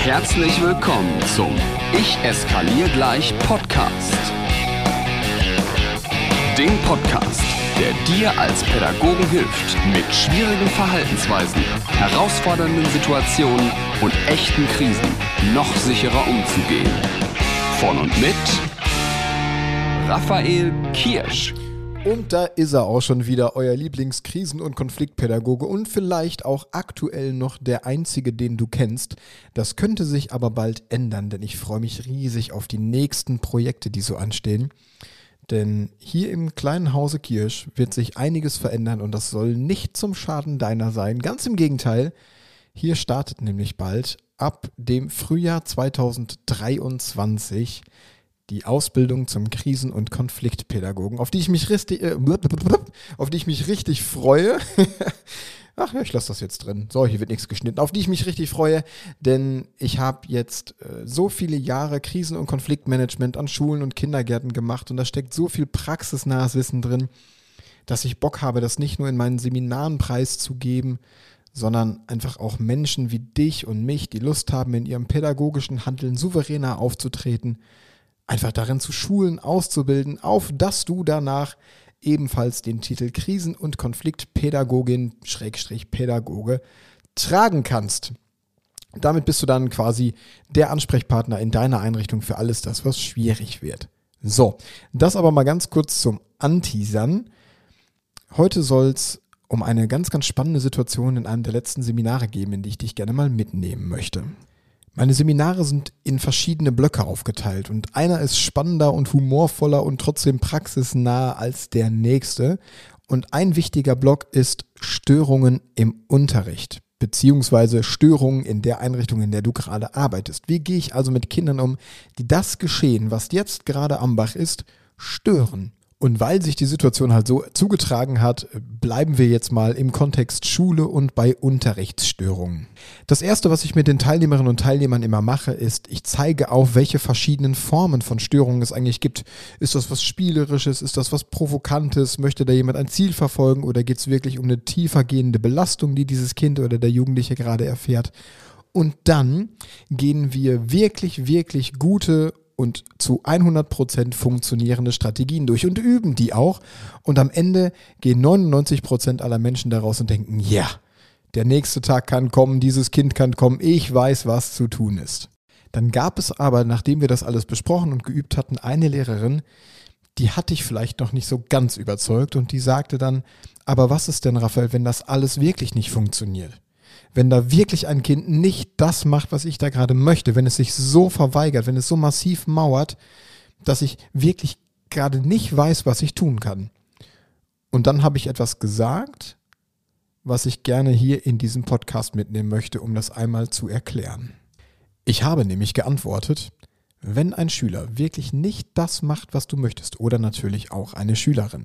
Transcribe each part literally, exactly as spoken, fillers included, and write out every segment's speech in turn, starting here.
Herzlich willkommen zum Ich eskaliere gleich Podcast. Dem Podcast, der dir als Pädagogen hilft, mit schwierigen Verhaltensweisen, herausfordernden Situationen und echten Krisen noch sicherer umzugehen. Von und mit Raphael Kirsch. Und da ist er auch schon wieder, euer Lieblingskrisen- und Konfliktpädagoge und vielleicht auch aktuell noch der einzige, den du kennst. Das könnte sich aber bald ändern, denn ich freue mich riesig auf die nächsten Projekte, die so anstehen. Denn hier im kleinen Hause Kirsch wird sich einiges verändern und das soll nicht zum Schaden deiner sein. Ganz im Gegenteil, hier startet nämlich bald ab dem Frühjahr zweitausenddreiundzwanzig die Ausbildung zum Krisen- und Konfliktpädagogen, auf die ich mich richtig, äh, auf die ich mich richtig freue. Ach ja, ich lasse das jetzt drin. So, hier wird nichts geschnitten. Auf die ich mich richtig freue, denn ich habe jetzt äh, so viele Jahre Krisen- und Konfliktmanagement an Schulen und Kindergärten gemacht und da steckt so viel praxisnahes Wissen drin, dass ich Bock habe, das nicht nur in meinen Seminaren preiszugeben, sondern einfach auch Menschen wie dich und mich, die Lust haben, in ihrem pädagogischen Handeln souveräner aufzutreten, einfach darin zu schulen, auszubilden, auf dass du danach ebenfalls den Titel Krisen- und Konfliktpädagogin Schrägstrich Pädagoge tragen kannst. Damit bist du dann quasi der Ansprechpartner in deiner Einrichtung für alles das, was schwierig wird. So, das aber mal ganz kurz zum Anteasern. Heute soll es um eine ganz, ganz spannende Situation in einem der letzten Seminare gehen, in die ich dich gerne mal mitnehmen möchte. Meine Seminare sind in verschiedene Blöcke aufgeteilt und einer ist spannender und humorvoller und trotzdem praxisnah als der nächste. Und ein wichtiger Block ist Störungen im Unterricht, beziehungsweise Störungen in der Einrichtung, in der du gerade arbeitest. Wie gehe ich also mit Kindern um, die das Geschehen, was jetzt gerade am Bach ist, stören? Und weil sich die Situation halt so zugetragen hat, bleiben wir jetzt mal im Kontext Schule und bei Unterrichtsstörungen. Das Erste, was ich mit den Teilnehmerinnen und Teilnehmern immer mache, ist, ich zeige auf, welche verschiedenen Formen von Störungen es eigentlich gibt. Ist das was Spielerisches? Ist das was Provokantes? Möchte da jemand ein Ziel verfolgen? Oder geht es wirklich um eine tiefergehende Belastung, die dieses Kind oder der Jugendliche gerade erfährt? Und dann gehen wir wirklich, wirklich gute und zu hundert Prozent funktionierende Strategien durch und üben die auch. Und am Ende gehen neunundneunzig Prozent aller Menschen daraus und denken, ja, der nächste Tag kann kommen, dieses Kind kann kommen, ich weiß, was zu tun ist. Dann gab es aber, nachdem wir das alles besprochen und geübt hatten, eine Lehrerin, die hatte ich vielleicht noch nicht so ganz überzeugt und die sagte dann, aber was ist denn, Raphael, wenn das alles wirklich nicht funktioniert? Wenn da wirklich ein Kind nicht das macht, was ich da gerade möchte, wenn es sich so verweigert, wenn es so massiv mauert, dass ich wirklich gerade nicht weiß, was ich tun kann. Und dann habe ich etwas gesagt, was ich gerne hier in diesem Podcast mitnehmen möchte, um das einmal zu erklären. Ich habe nämlich geantwortet, wenn ein Schüler wirklich nicht das macht, was du möchtest, oder natürlich auch eine Schülerin,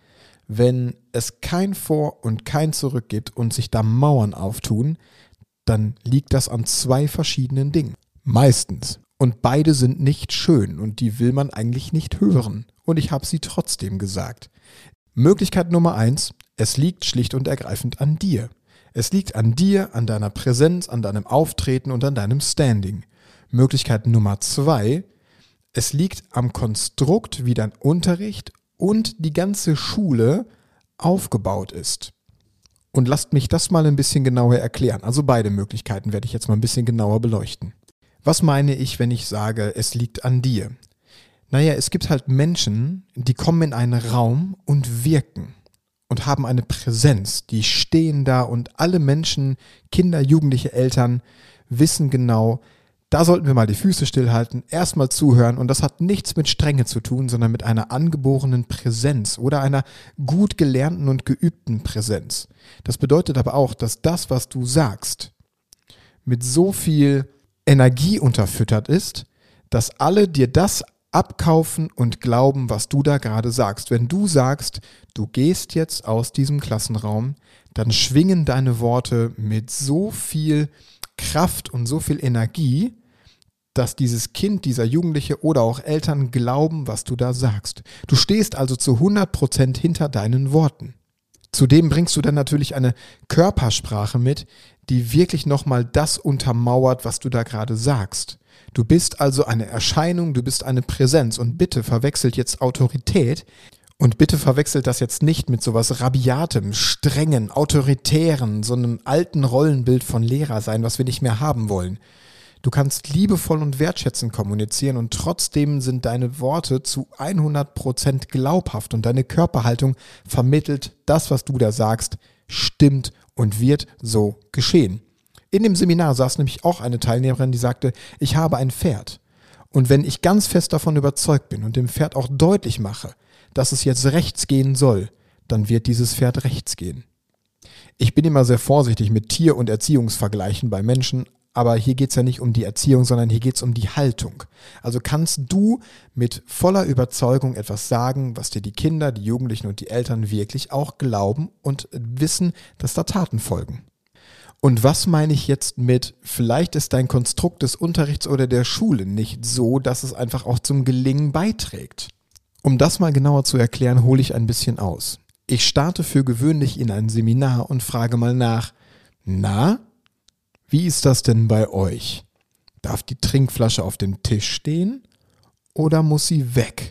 wenn es kein Vor und kein Zurück gibt und sich da Mauern auftun, dann liegt das an zwei verschiedenen Dingen. Meistens. Und beide sind nicht schön und die will man eigentlich nicht hören. Und ich habe sie trotzdem gesagt. Möglichkeit Nummer eins, es liegt schlicht und ergreifend an dir. Es liegt an dir, an deiner Präsenz, an deinem Auftreten und an deinem Standing. Möglichkeit Nummer zwei, es liegt am Konstrukt, wie dein Unterricht und die ganze Schule aufgebaut ist. Und lasst mich das mal ein bisschen genauer erklären. Also beide Möglichkeiten werde ich jetzt mal ein bisschen genauer beleuchten. Was meine ich, wenn ich sage, es liegt an dir? Naja, es gibt halt Menschen, die kommen in einen Raum und wirken und haben eine Präsenz. Die stehen da und alle Menschen, Kinder, Jugendliche, Eltern wissen genau, da sollten wir mal die Füße stillhalten, erstmal zuhören und das hat nichts mit Strenge zu tun, sondern mit einer angeborenen Präsenz oder einer gut gelernten und geübten Präsenz. Das bedeutet aber auch, dass das, was du sagst, mit so viel Energie unterfüttert ist, dass alle dir das abkaufen und glauben, was du da gerade sagst. Wenn du sagst, du gehst jetzt aus diesem Klassenraum, dann schwingen deine Worte mit so viel Kraft und so viel Energie, dass dieses Kind, dieser Jugendliche oder auch Eltern glauben, was du da sagst. Du stehst also zu hundert Prozent hinter deinen Worten. Zudem bringst du dann natürlich eine Körpersprache mit, die wirklich nochmal das untermauert, was du da gerade sagst. Du bist also eine Erscheinung, du bist eine Präsenz und bitte verwechselt jetzt Autorität und bitte verwechselt das jetzt nicht mit sowas rabiatem, strengen, autoritären, so einem alten Rollenbild von Lehrer sein, was wir nicht mehr haben wollen. Du kannst liebevoll und wertschätzend kommunizieren und trotzdem sind deine Worte zu hundert Prozent glaubhaft und deine Körperhaltung vermittelt, das, was du da sagst, stimmt und wird so geschehen. In dem Seminar saß nämlich auch eine Teilnehmerin, die sagte, ich habe ein Pferd. Und wenn ich ganz fest davon überzeugt bin und dem Pferd auch deutlich mache, dass es jetzt rechts gehen soll, dann wird dieses Pferd rechts gehen. Ich bin immer sehr vorsichtig mit Tier- und Erziehungsvergleichen bei Menschen, aber hier geht es ja nicht um die Erziehung, sondern hier geht es um die Haltung. Also kannst du mit voller Überzeugung etwas sagen, was dir die Kinder, die Jugendlichen und die Eltern wirklich auch glauben und wissen, dass da Taten folgen. Und was meine ich jetzt mit, vielleicht ist dein Konstrukt des Unterrichts oder der Schule nicht so, dass es einfach auch zum Gelingen beiträgt? Um das mal genauer zu erklären, hole ich ein bisschen aus. Ich starte für gewöhnlich in ein Seminar und frage mal nach, na, wie ist das denn bei euch? Darf die Trinkflasche auf dem Tisch stehen oder muss sie weg?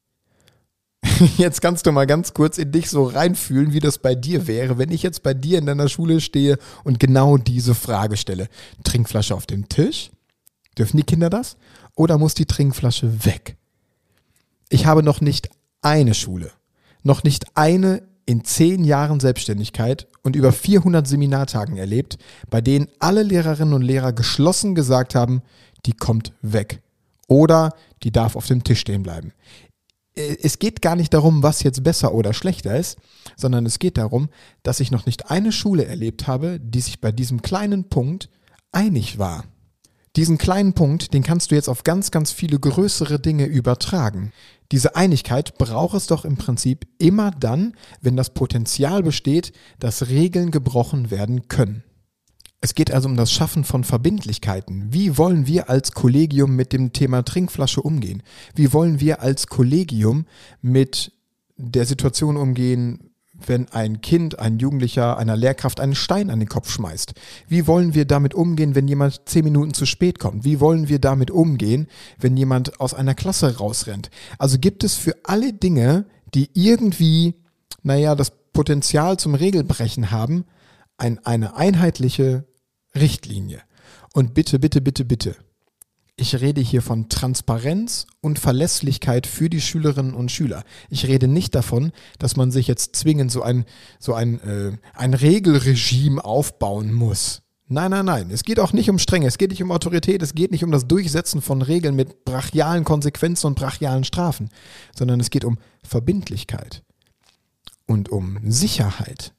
Jetzt kannst du mal ganz kurz in dich so reinfühlen, wie das bei dir wäre, wenn ich jetzt bei dir in deiner Schule stehe und genau diese Frage stelle. Trinkflasche auf dem Tisch? Dürfen die Kinder das? Oder muss die Trinkflasche weg? Ich habe noch nicht eine Schule, noch nicht eine in zehn Jahren Selbstständigkeit und über vierhundert Seminartagen erlebt, bei denen alle Lehrerinnen und Lehrer geschlossen gesagt haben, die kommt weg oder die darf auf dem Tisch stehen bleiben. Es geht gar nicht darum, was jetzt besser oder schlechter ist, sondern es geht darum, dass ich noch nicht eine Schule erlebt habe, die sich bei diesem kleinen Punkt einig war. Diesen kleinen Punkt, den kannst du jetzt auf ganz, ganz viele größere Dinge übertragen. Diese Einigkeit braucht es doch im Prinzip immer dann, wenn das Potenzial besteht, dass Regeln gebrochen werden können. Es geht also um das Schaffen von Verbindlichkeiten. Wie wollen wir als Kollegium mit dem Thema Trinkflasche umgehen? Wie wollen wir als Kollegium mit der Situation umgehen, wenn ein Kind, ein Jugendlicher, einer Lehrkraft einen Stein an den Kopf schmeißt? Wie wollen wir damit umgehen, wenn jemand zehn Minuten zu spät kommt? Wie wollen wir damit umgehen, wenn jemand aus einer Klasse rausrennt? Also gibt es für alle Dinge, die irgendwie, naja, das Potenzial zum Regelbrechen haben, ein, eine einheitliche Richtlinie. Und bitte, bitte, bitte, bitte. Ich rede hier von Transparenz und Verlässlichkeit für die Schülerinnen und Schüler. Ich rede nicht davon, dass man sich jetzt zwingend so ein, so ein, äh, ein Regelregime aufbauen muss. Nein, nein, nein. Es geht auch nicht um Strenge, es geht nicht um Autorität, es geht nicht um das Durchsetzen von Regeln mit brachialen Konsequenzen und brachialen Strafen, sondern es geht um Verbindlichkeit und um Sicherheit.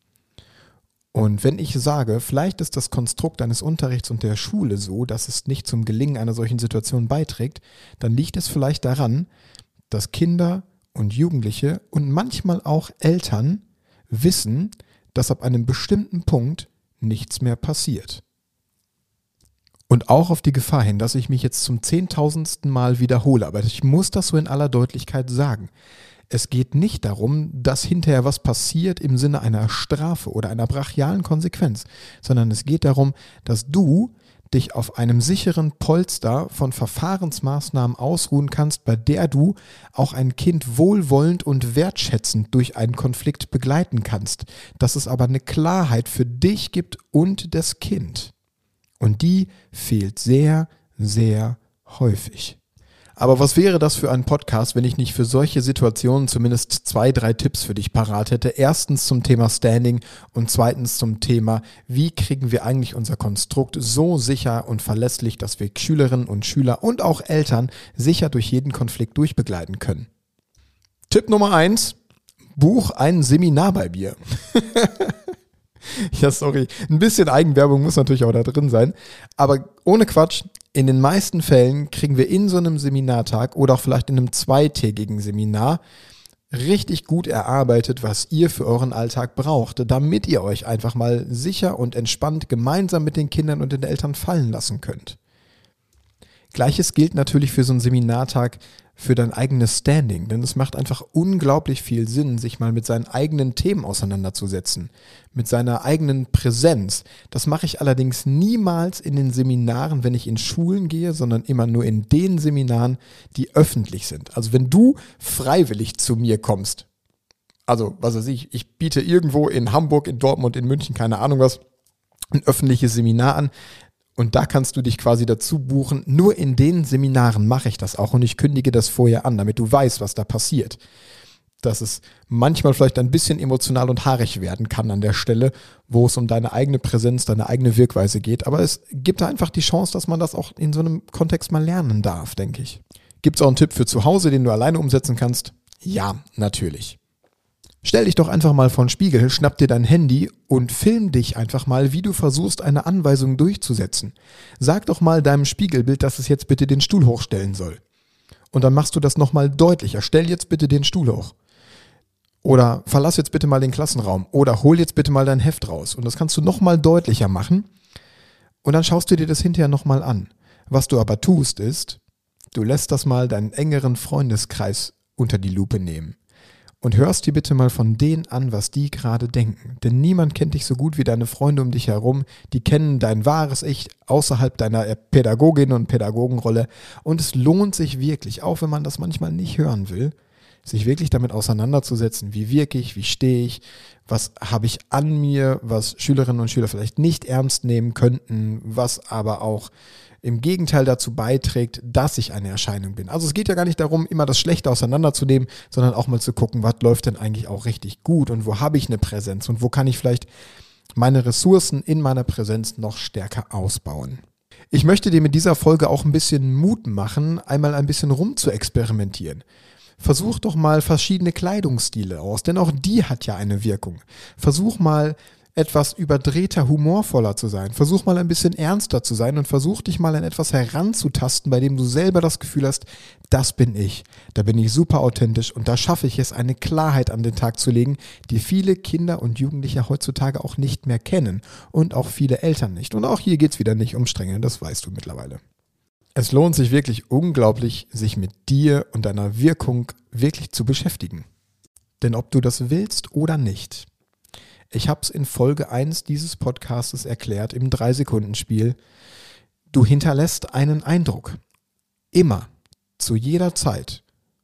Und wenn ich sage, vielleicht ist das Konstrukt eines Unterrichts und der Schule so, dass es nicht zum Gelingen einer solchen Situation beiträgt, dann liegt es vielleicht daran, dass Kinder und Jugendliche und manchmal auch Eltern wissen, dass ab einem bestimmten Punkt nichts mehr passiert. Und auch auf die Gefahr hin, dass ich mich jetzt zum zehntausendsten Mal wiederhole, aber ich muss das so in aller Deutlichkeit sagen. Es geht nicht darum, dass hinterher was passiert im Sinne einer Strafe oder einer brachialen Konsequenz, sondern es geht darum, dass du dich auf einem sicheren Polster von Verfahrensmaßnahmen ausruhen kannst, bei der du auch ein Kind wohlwollend und wertschätzend durch einen Konflikt begleiten kannst, dass es aber eine Klarheit für dich gibt und das Kind. Und die fehlt sehr, sehr häufig. Aber was wäre das für ein Podcast, wenn ich nicht für solche Situationen zumindest zwei, drei Tipps für dich parat hätte? Erstens zum Thema Standing und zweitens zum Thema, wie kriegen wir eigentlich unser Konstrukt so sicher und verlässlich, dass wir Schülerinnen und Schüler und auch Eltern sicher durch jeden Konflikt durchbegleiten können. Tipp Nummer eins, buch ein Seminar bei mir. Ja, sorry, ein bisschen Eigenwerbung muss natürlich auch da drin sein, aber ohne Quatsch, in den meisten Fällen kriegen wir in so einem Seminartag oder auch vielleicht in einem zweitägigen Seminar richtig gut erarbeitet, was ihr für euren Alltag braucht, damit ihr euch einfach mal sicher und entspannt gemeinsam mit den Kindern und den Eltern fallen lassen könnt. Gleiches gilt natürlich für so einen Seminartag für dein eigenes Standing, denn es macht einfach unglaublich viel Sinn, sich mal mit seinen eigenen Themen auseinanderzusetzen, mit seiner eigenen Präsenz. Das mache ich allerdings niemals in den Seminaren, wenn ich in Schulen gehe, sondern immer nur in den Seminaren, die öffentlich sind. Also wenn du freiwillig zu mir kommst, also was weiß ich, ich biete irgendwo in Hamburg, in Dortmund, in München, keine Ahnung was, ein öffentliches Seminar an, und da kannst du dich quasi dazu buchen. Nur in den Seminaren mache ich das auch und ich kündige das vorher an, damit du weißt, was da passiert. Dass es manchmal vielleicht ein bisschen emotional und haarig werden kann an der Stelle, wo es um deine eigene Präsenz, deine eigene Wirkweise geht. Aber es gibt da einfach die Chance, dass man das auch in so einem Kontext mal lernen darf, denke ich. Gibt es auch einen Tipp für zu Hause, den du alleine umsetzen kannst? Ja, natürlich. Stell dich doch einfach mal vor den Spiegel, schnapp dir dein Handy und film dich einfach mal, wie du versuchst, eine Anweisung durchzusetzen. Sag doch mal deinem Spiegelbild, dass es jetzt bitte den Stuhl hochstellen soll. Und dann machst du das nochmal deutlicher. Stell jetzt bitte den Stuhl hoch. Oder verlass jetzt bitte mal den Klassenraum. Oder hol jetzt bitte mal dein Heft raus. Und das kannst du nochmal deutlicher machen. Und dann schaust du dir das hinterher nochmal an. Was du aber tust ist, du lässt das mal deinen engeren Freundeskreis unter die Lupe nehmen. Und hörst dir bitte mal von denen an, was die gerade denken. Denn niemand kennt dich so gut wie deine Freunde um dich herum. Die kennen dein wahres Ich außerhalb deiner Pädagogin- und Pädagogenrolle. Und es lohnt sich wirklich, auch wenn man das manchmal nicht hören will, sich wirklich damit auseinanderzusetzen, wie wirke ich, wie stehe ich, was habe ich an mir, was Schülerinnen und Schüler vielleicht nicht ernst nehmen könnten, was aber auch im Gegenteil dazu beiträgt, dass ich eine Erscheinung bin. Also es geht ja gar nicht darum, immer das Schlechte auseinanderzunehmen, sondern auch mal zu gucken, was läuft denn eigentlich auch richtig gut und wo habe ich eine Präsenz und wo kann ich vielleicht meine Ressourcen in meiner Präsenz noch stärker ausbauen. Ich möchte dir mit dieser Folge auch ein bisschen Mut machen, einmal ein bisschen rum zu experimentieren. Versuch doch mal verschiedene Kleidungsstile aus, denn auch die hat ja eine Wirkung. Versuch mal etwas überdrehter, humorvoller zu sein. Versuch mal ein bisschen ernster zu sein und versuch dich mal an etwas heranzutasten, bei dem du selber das Gefühl hast, das bin ich. Da bin ich super authentisch und da schaffe ich es, eine Klarheit an den Tag zu legen, die viele Kinder und Jugendliche heutzutage auch nicht mehr kennen und auch viele Eltern nicht. Und auch hier geht es wieder nicht um Strenge, das weißt du mittlerweile. Es lohnt sich wirklich unglaublich, sich mit dir und deiner Wirkung wirklich zu beschäftigen. Denn ob du das willst oder nicht, ich habe es in Folge eins dieses Podcastes erklärt, im drei Sekunden Spiel. Du hinterlässt einen Eindruck. Immer. Zu jeder Zeit.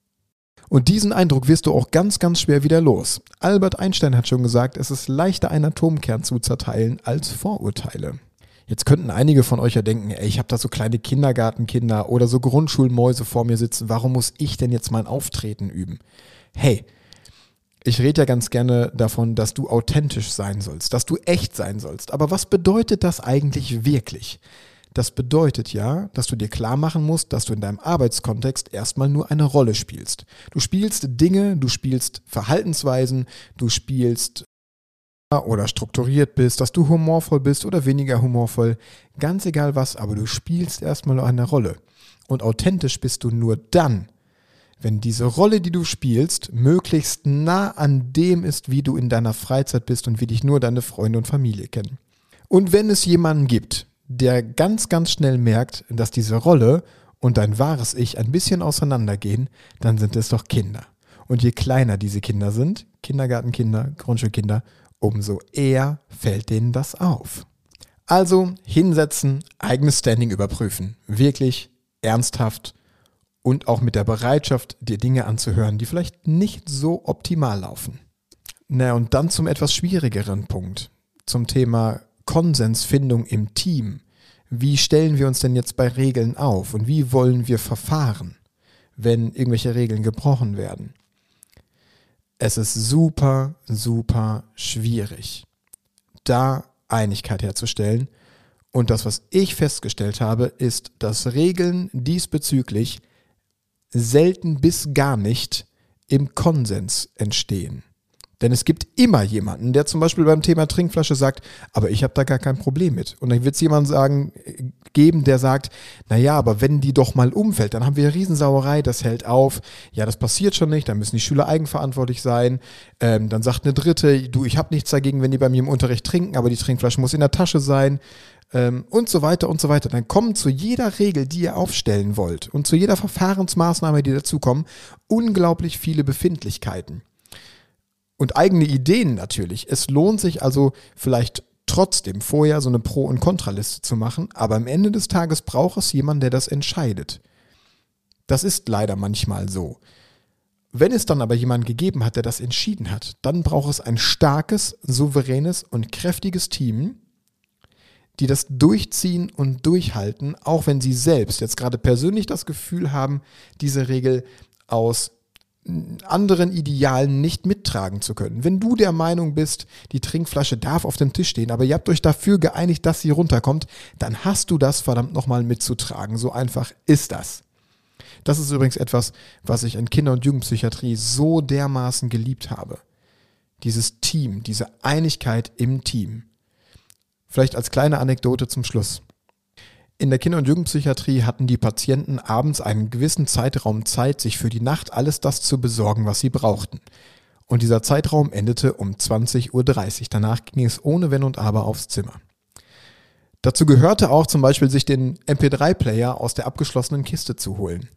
Und diesen Eindruck wirst du auch ganz, ganz schwer wieder los. Albert Einstein hat schon gesagt, es ist leichter, einen Atomkern zu zerteilen als Vorurteile. Jetzt könnten einige von euch ja denken, ey, ich habe da so kleine Kindergartenkinder oder so Grundschulmäuse vor mir sitzen. Warum muss ich denn jetzt mein Auftreten üben? Hey, ich rede ja ganz gerne davon, dass du authentisch sein sollst, dass du echt sein sollst. Aber was bedeutet das eigentlich wirklich? Das bedeutet ja, dass du dir klar machen musst, dass du in deinem Arbeitskontext erstmal nur eine Rolle spielst. Du spielst Dinge, du spielst Verhaltensweisen, du spielst oder strukturiert bist, dass du humorvoll bist oder weniger humorvoll. Ganz egal was, aber du spielst erstmal nur eine Rolle. Und authentisch bist du nur dann, wenn diese Rolle, die du spielst, möglichst nah an dem ist, wie du in deiner Freizeit bist und wie dich nur deine Freunde und Familie kennen. Und wenn es jemanden gibt, der ganz, ganz schnell merkt, dass diese Rolle und dein wahres Ich ein bisschen auseinandergehen, dann sind es doch Kinder. Und je kleiner diese Kinder sind, Kindergartenkinder, Grundschulkinder, umso eher fällt denen das auf. Also hinsetzen, eigenes Standing überprüfen, wirklich ernsthaft und auch mit der Bereitschaft, dir Dinge anzuhören, die vielleicht nicht so optimal laufen. Na, und dann zum etwas schwierigeren Punkt, zum Thema Konsensfindung im Team. Wie stellen wir uns denn jetzt bei Regeln auf und wie wollen wir verfahren, wenn irgendwelche Regeln gebrochen werden? Es ist super, super schwierig, da Einigkeit herzustellen. Und das, was ich festgestellt habe, ist, dass Regeln diesbezüglich selten bis gar nicht im Konsens entstehen. Denn es gibt immer jemanden, der zum Beispiel beim Thema Trinkflasche sagt, aber ich habe da gar kein Problem mit. Und dann wird es jemanden sagen, geben, der sagt, naja, aber wenn die doch mal umfällt, dann haben wir eine Riesensauerei, das hält auf. Ja, das passiert schon nicht, dann müssen die Schüler eigenverantwortlich sein. Ähm, dann sagt eine Dritte, du, ich habe nichts dagegen, wenn die bei mir im Unterricht trinken, aber die Trinkflasche muss in der Tasche sein. ähm, und so weiter und so weiter. Dann kommen zu jeder Regel, die ihr aufstellen wollt und zu jeder Verfahrensmaßnahme, die dazukommen, unglaublich viele Befindlichkeiten. Und eigene Ideen natürlich. Es lohnt sich also vielleicht trotzdem vorher so eine Pro- und Kontraliste zu machen, aber am Ende des Tages braucht es jemanden, der das entscheidet. Das ist leider manchmal so. Wenn es dann aber jemanden gegeben hat, der das entschieden hat, dann braucht es ein starkes, souveränes und kräftiges Team, die das durchziehen und durchhalten, auch wenn sie selbst jetzt gerade persönlich das Gefühl haben, diese Regel aus anderen Idealen nicht mittragen zu können. Wenn du der Meinung bist, die Trinkflasche darf auf dem Tisch stehen, aber ihr habt euch dafür geeinigt, dass sie runterkommt, dann hast du das verdammt nochmal mitzutragen. So einfach ist das. Das ist übrigens etwas, was ich in Kinder- und Jugendpsychiatrie so dermaßen geliebt habe. Dieses Team, diese Einigkeit im Team. Vielleicht als kleine Anekdote zum Schluss. In der Kinder- und Jugendpsychiatrie hatten die Patienten abends einen gewissen Zeitraum Zeit, sich für die Nacht alles das zu besorgen, was sie brauchten. Und dieser Zeitraum endete um zwanzig Uhr dreißig. Danach ging es ohne Wenn und Aber aufs Zimmer. Dazu gehörte auch zum Beispiel, sich den M P drei Player aus der abgeschlossenen Kiste zu holen.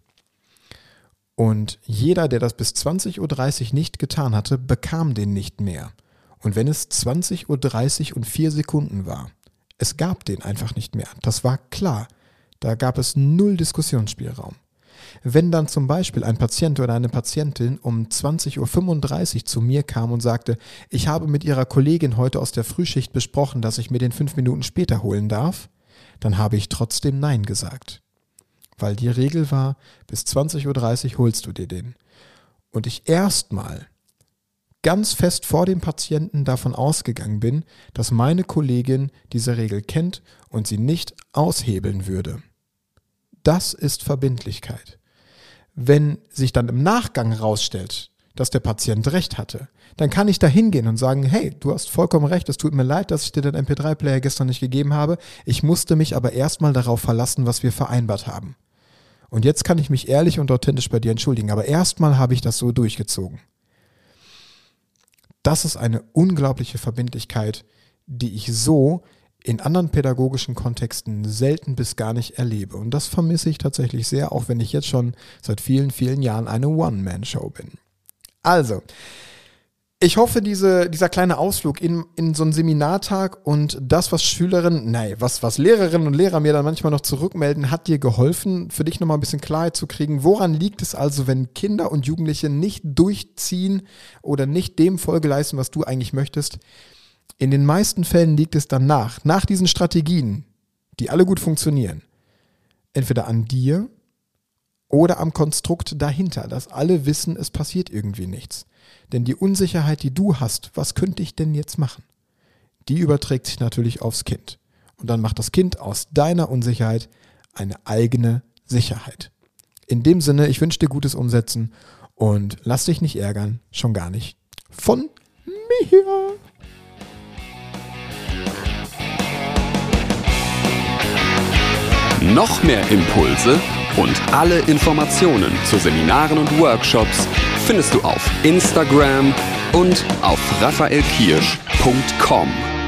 Und jeder, der das bis zwanzig Uhr dreißig nicht getan hatte, bekam den nicht mehr. Und wenn es zwanzig Uhr dreißig und vier Sekunden war, es gab den einfach nicht mehr. Das war klar. Da gab es null Diskussionsspielraum. Wenn dann zum Beispiel ein Patient oder eine Patientin um zwanzig Uhr fünfunddreißig zu mir kam und sagte, ich habe mit ihrer Kollegin heute aus der Frühschicht besprochen, dass ich mir den fünf Minuten später holen darf, dann habe ich trotzdem Nein gesagt. Weil die Regel war, bis zwanzig Uhr dreißig holst du dir den. Und ich erstmal ganz fest vor dem Patienten davon ausgegangen bin, dass meine Kollegin diese Regel kennt und sie nicht aushebeln würde. Das ist Verbindlichkeit. Wenn sich dann im Nachgang herausstellt, dass der Patient recht hatte, dann kann ich da hingehen und sagen, hey, du hast vollkommen recht, es tut mir leid, dass ich dir den M P drei Player gestern nicht gegeben habe. Ich musste mich aber erstmal darauf verlassen, was wir vereinbart haben. Und jetzt kann ich mich ehrlich und authentisch bei dir entschuldigen, aber erstmal habe ich das so durchgezogen. Das ist eine unglaubliche Verbindlichkeit, die ich so in anderen pädagogischen Kontexten selten bis gar nicht erlebe. Und das vermisse ich tatsächlich sehr, auch wenn ich jetzt schon seit vielen, vielen Jahren eine One-Man-Show bin. Also, ich hoffe, diese, dieser kleine Ausflug in, in so einen Seminartag und das, was Schülerinnen, nein, was, was Lehrerinnen und Lehrer mir dann manchmal noch zurückmelden, hat dir geholfen, für dich nochmal ein bisschen Klarheit zu kriegen. Woran liegt es also, wenn Kinder und Jugendliche nicht durchziehen oder nicht dem Folge leisten, was du eigentlich möchtest? In den meisten Fällen liegt es danach, nach diesen Strategien, die alle gut funktionieren, entweder an dir oder am Konstrukt dahinter, dass alle wissen, es passiert irgendwie nichts. Denn die Unsicherheit, die du hast, was könnte ich denn jetzt machen? Die überträgt sich natürlich aufs Kind. Und dann macht das Kind aus deiner Unsicherheit eine eigene Sicherheit. In dem Sinne, ich wünsche dir gutes Umsetzen und lass dich nicht ärgern, schon gar nicht von mir. Noch mehr Impulse und alle Informationen zu Seminaren und Workshops findest du auf Instagram und auf raphaelkirsch punkt com.